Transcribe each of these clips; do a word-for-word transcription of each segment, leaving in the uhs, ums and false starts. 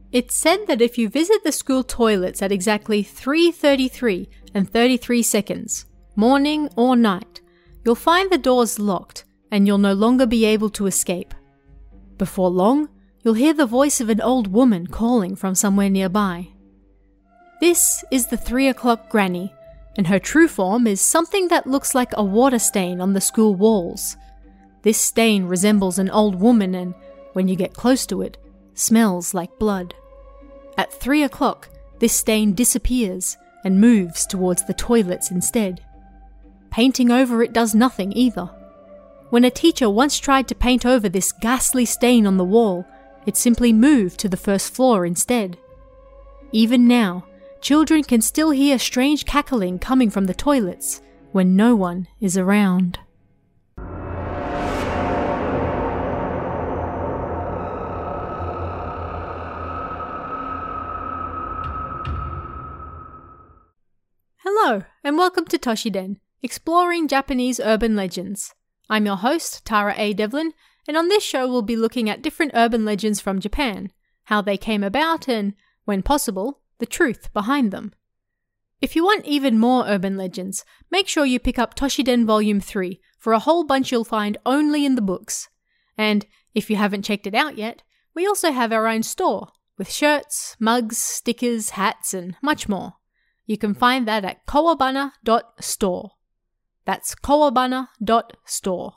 It's said that if you visit the school toilets at exactly three thirty-three and thirty-three seconds, morning or night, you'll find the doors locked and you'll no longer be able to escape. Before long, you'll hear the voice of an old woman calling from somewhere nearby. This is the three o'clock granny, and her true form is something that looks like a water stain on the school walls. This stain resembles an old woman and, when you get close to it, smells like blood. At three o'clock, this stain disappears and moves towards the toilets instead. Painting over it does nothing either. When a teacher once tried to paint over this ghastly stain on the wall, it simply moved to the first floor instead. Even now, children can still hear strange cackling coming from the toilets when no one is around. Hello, and welcome to Toshiden, exploring Japanese urban legends. I'm your host, Tara A. Devlin, and on this show we'll be looking at different urban legends from Japan, how they came about, and, when possible, the truth behind them. If you want even more urban legends, make sure you pick up Toshiden Volume three for a whole bunch you'll find only in the books. And, if you haven't checked it out yet, we also have our own store, with shirts, mugs, stickers, hats, and much more. You can find that at kawabana dot store. That's kawabana dot store.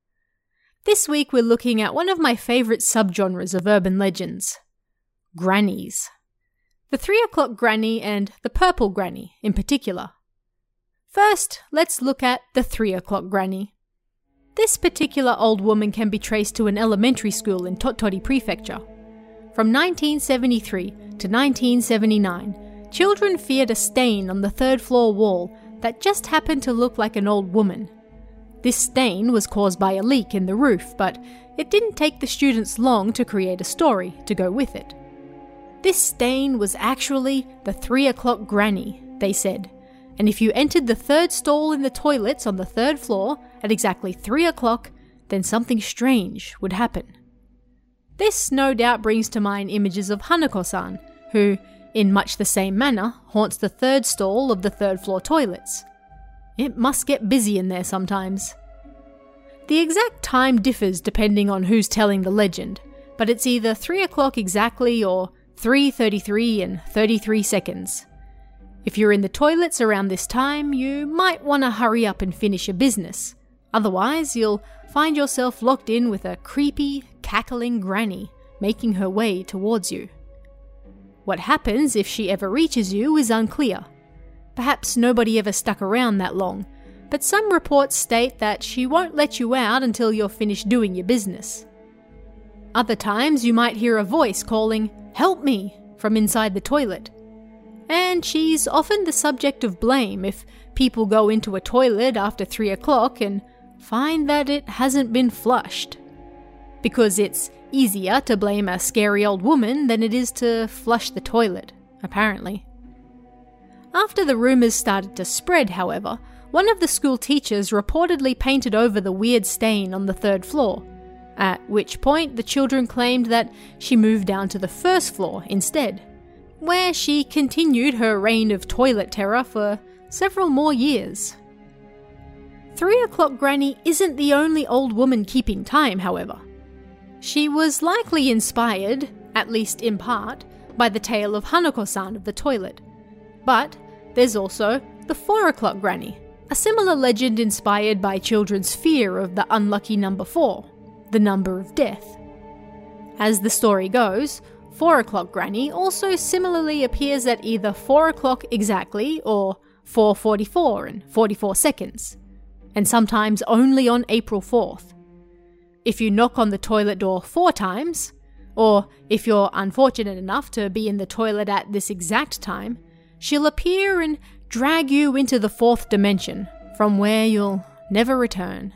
This week we're looking at one of my favourite subgenres of urban legends, grannies. The three o'clock granny and the purple granny in particular. First, let's look at the three o'clock granny. This particular old woman can be traced to an elementary school in Tottori Prefecture. From nineteen seventy-three to nineteen seventy-nine, children feared a stain on the third floor wall that just happened to look like an old woman. This stain was caused by a leak in the roof, but it didn't take the students long to create a story to go with it. This stain was actually the three o'clock granny, they said, and if you entered the third stall in the toilets on the third floor at exactly three o'clock, then something strange would happen. This no doubt brings to mind images of Hanako-san, who, in much the same manner, haunts the third stall of the third floor toilets. It must get busy in there sometimes. The exact time differs depending on who's telling the legend, but it's either three o'clock exactly or three thirty-three and thirty-three seconds. If you're in the toilets around this time, you might want to hurry up and finish your business. Otherwise, you'll find yourself locked in with a creepy, cackling granny making her way towards you. What happens if she ever reaches you is unclear. Perhaps nobody ever stuck around that long, but some reports state that she won't let you out until you're finished doing your business. Other times you might hear a voice calling, "Help me," from inside the toilet. And she's often the subject of blame if people go into a toilet after three o'clock and find that it hasn't been flushed. Because it's easier to blame a scary old woman than it is to flush the toilet, apparently. After the rumours started to spread, however, one of the school teachers reportedly painted over the weird stain on the third floor, at which point the children claimed that she moved down to the first floor instead, where she continued her reign of toilet terror for several more years. Three o'clock granny isn't the only old woman keeping time, however. She was likely inspired, at least in part, by the tale of Hanako-san of the toilet. But there's also the four o'clock granny, a similar legend inspired by children's fear of the unlucky number four, the number of death. As the story goes, four o'clock granny also similarly appears at either four o'clock exactly or four forty-four and forty-four seconds, and sometimes only on April fourth. If you knock on the toilet door four times, or if you're unfortunate enough to be in the toilet at this exact time, she'll appear and drag you into the fourth dimension, from where you'll never return.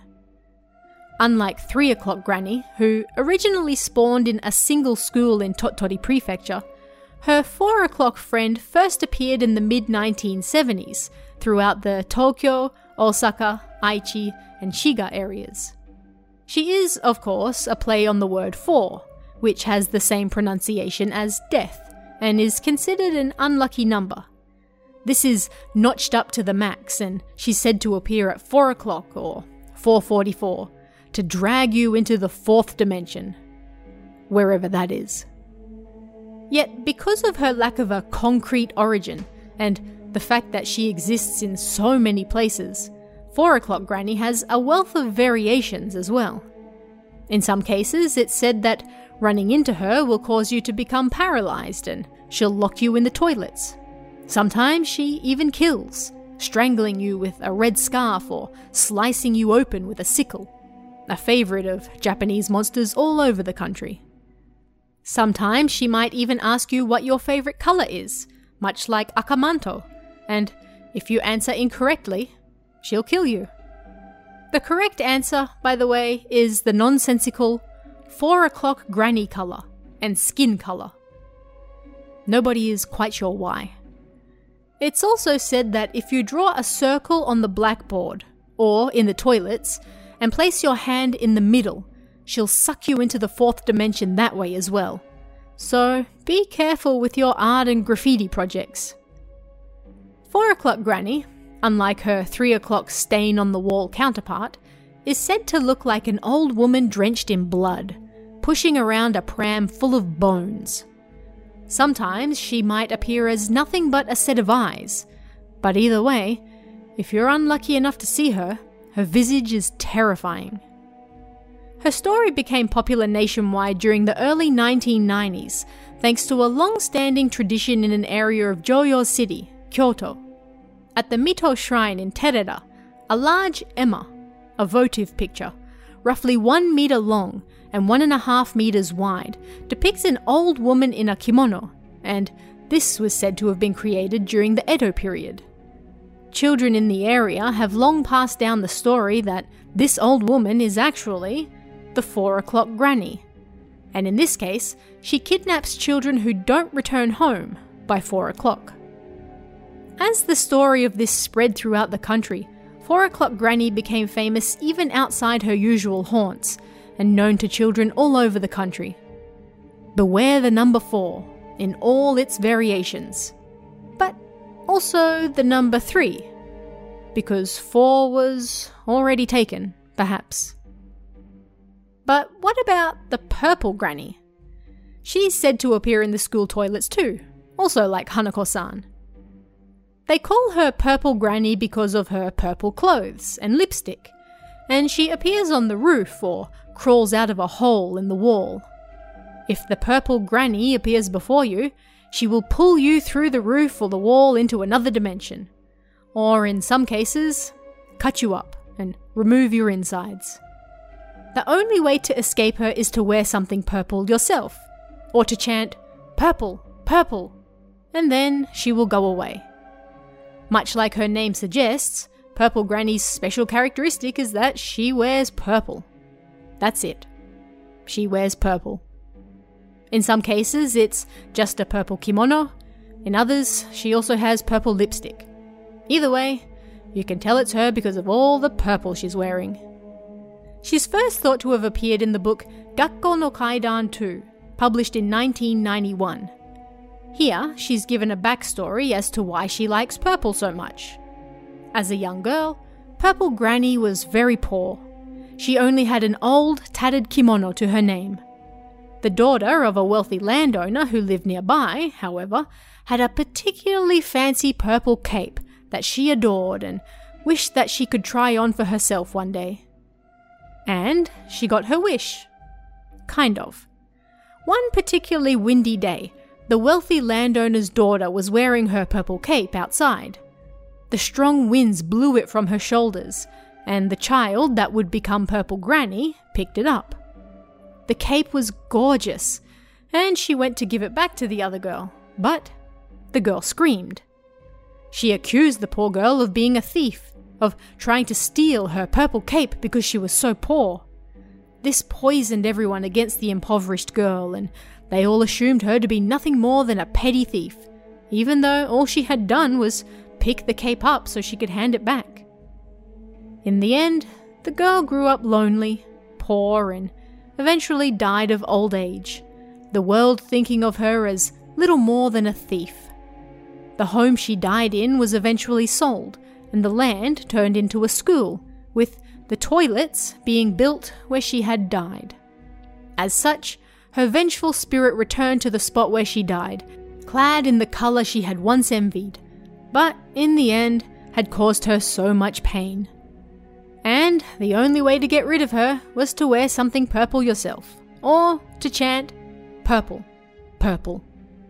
Unlike three o'clock granny, who originally spawned in a single school in Tottori Prefecture, her four o'clock friend first appeared in the mid nineteen seventies throughout the Tokyo, Osaka, Aichi, and Shiga areas. She is, of course, a play on the word four, which has the same pronunciation as death, and is considered an unlucky number. This is notched up to the max, and she's said to appear at four o'clock or four forty-four to drag you into the fourth dimension, wherever that is. Yet, because of her lack of a concrete origin and the fact that she exists in so many places, four o'clock Granny has a wealth of variations as well. In some cases, it's said that running into her will cause you to become paralysed and she'll lock you in the toilets. Sometimes she even kills, strangling you with a red scarf or slicing you open with a sickle, a favourite of Japanese monsters all over the country. Sometimes she might even ask you what your favourite colour is, much like Akamanto, and if you answer incorrectly, she'll kill you. The correct answer, by the way, is the nonsensical four o'clock Granny colour and skin colour. Nobody is quite sure why. It's also said that if you draw a circle on the blackboard, or in the toilets, and place your hand in the middle, she'll suck you into the fourth dimension that way as well. So be careful with your art and graffiti projects. four o'clock Granny, unlike her three o'clock stain on the wall counterpart, is said to look like an old woman drenched in blood, pushing around a pram full of bones. Sometimes she might appear as nothing but a set of eyes, but either way, if you're unlucky enough to see her, her visage is terrifying. Her story became popular nationwide during the early nineteen nineties, thanks to a long-standing tradition in an area of Joyo City, Kyoto. At the Mito Shrine in Tereda, a large ema, a votive picture, roughly one meter long and one and a half meters wide, depicts an old woman in a kimono, and this was said to have been created during the Edo period. Children in the area have long passed down the story that this old woman is actually the four o'clock Granny, and in this case, she kidnaps children who don't return home by four o'clock. As the story of this spread throughout the country, four o'clock Granny became famous even outside her usual haunts, and known to children all over the country. Beware the number four, in all its variations. But also the number three, because four was already taken, perhaps. But what about the purple Granny? She's said to appear in the school toilets too, also like Hanako-san. They call her Purple Granny because of her purple clothes and lipstick, and she appears on the roof or crawls out of a hole in the wall. If the Purple Granny appears before you, she will pull you through the roof or the wall into another dimension, or in some cases, cut you up and remove your insides. The only way to escape her is to wear something purple yourself, or to chant, "Purple, purple," and then she will go away. Much like her name suggests, Purple Granny's special characteristic is that she wears purple. That's it. She wears purple. In some cases, it's just a purple kimono. In others, she also has purple lipstick. Either way, you can tell it's her because of all the purple she's wearing. She's first thought to have appeared in the book Gakko no Kaidan two, published in nineteen ninety-one. Here, she's given a backstory as to why she likes purple so much. As a young girl, Purple Granny was very poor. She only had an old, tattered kimono to her name. The daughter of a wealthy landowner who lived nearby, however, had a particularly fancy purple cape that she adored and wished that she could try on for herself one day. And she got her wish. Kind of. One particularly windy day, the wealthy landowner's daughter was wearing her purple cape outside. The strong winds blew it from her shoulders, and the child that would become Purple Granny picked it up. The cape was gorgeous, and she went to give it back to the other girl, but the girl screamed. She accused the poor girl of being a thief, of trying to steal her purple cape because she was so poor. This poisoned everyone against the impoverished girl, and they all assumed her to be nothing more than a petty thief, even though all she had done was pick the cape up so she could hand it back. In the end, the girl grew up lonely, poor, and eventually died of old age, the world thinking of her as little more than a thief. The home she died in was eventually sold, and the land turned into a school, with the toilets being built where she had died. As such, her vengeful spirit returned to the spot where she died, clad in the colour she had once envied, but in the end had caused her so much pain. And the only way to get rid of her was to wear something purple yourself, or to chant, "Purple, purple."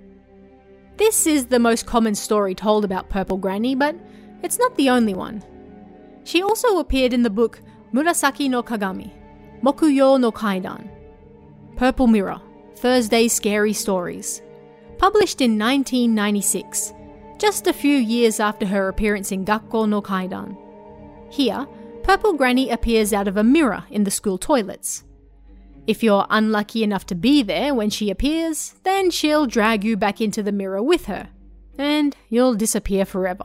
This is the most common story told about Purple Granny, but it's not the only one. She also appeared in the book Murasaki no Kagami, Mokuyo no Kaidan, Purple Mirror, Thursday Scary Stories, published in nineteen ninety-six, just a few years after her appearance in Gakko no Kaidan. Here, Purple Granny appears out of a mirror in the school toilets. If you're unlucky enough to be there when she appears, then she'll drag you back into the mirror with her, and you'll disappear forever.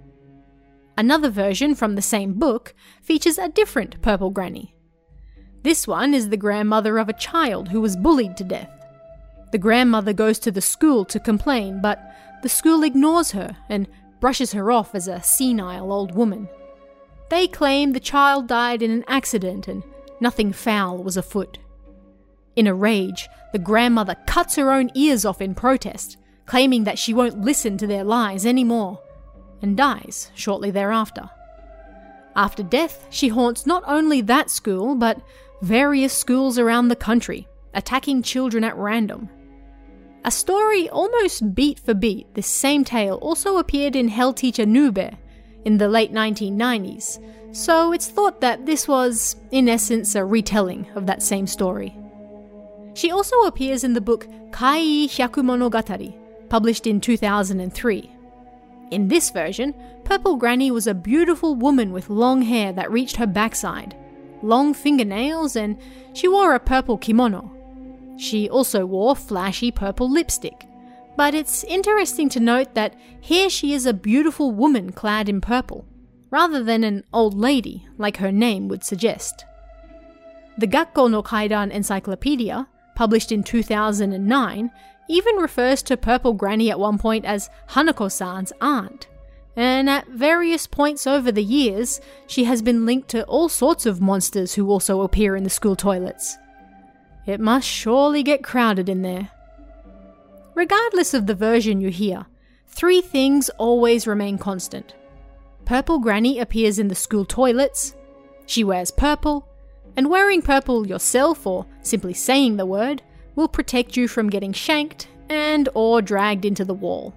Another version from the same book features a different Purple Granny. This one is the grandmother of a child who was bullied to death. The grandmother goes to the school to complain, but the school ignores her and brushes her off as a senile old woman. They claim the child died in an accident and nothing foul was afoot. In a rage, the grandmother cuts her own ears off in protest, claiming that she won't listen to their lies anymore, and dies shortly thereafter. After death, she haunts not only that school, but various schools around the country, attacking children at random. A story almost beat for beat, this same tale also appeared in Hellteacher Nube in the late nineteen nineties, so it's thought that this was, in essence, a retelling of that same story. She also appears in the book Kai Hyakumonogatari, published in two thousand three. In this version, Purple Granny was a beautiful woman with long hair that reached her backside, long fingernails, and she wore a purple kimono. She also wore flashy purple lipstick, but it's interesting to note that here she is a beautiful woman clad in purple, rather than an old lady like her name would suggest. The Gakko no Kaidan Encyclopedia, published in two thousand nine, even refers to Purple Granny at one point as Hanako-san's aunt, and at various points over the years, she has been linked to all sorts of monsters who also appear in the school toilets. It must surely get crowded in there. Regardless of the version you hear, three things always remain constant. Purple Granny appears in the school toilets, she wears purple, and wearing purple yourself, or simply saying the word, will protect you from getting shanked and or dragged into the wall.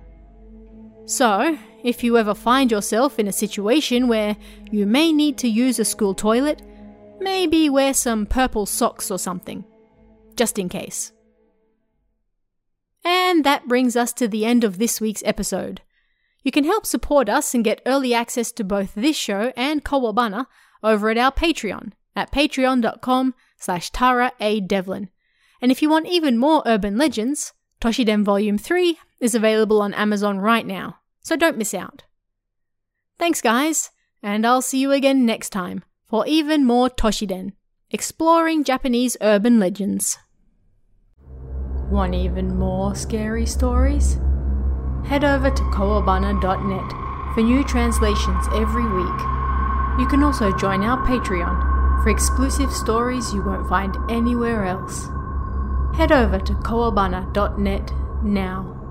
So, if you ever find yourself in a situation where you may need to use a school toilet, maybe wear some purple socks or something, just in case. And that brings us to the end of this week's episode. You can help support us and get early access to both this show and Kawabana over at our Patreon at patreon.com slash Tara A. Devlin. And if you want even more urban legends, Toshiden Volume three is available on Amazon right now, so don't miss out. Thanks guys, and I'll see you again next time for even more Toshiden, exploring Japanese urban legends. Want even more scary stories? Head over to kawabana dot net for new translations every week. You can also join our Patreon for exclusive stories you won't find anywhere else. Head over to kawabana dot net now.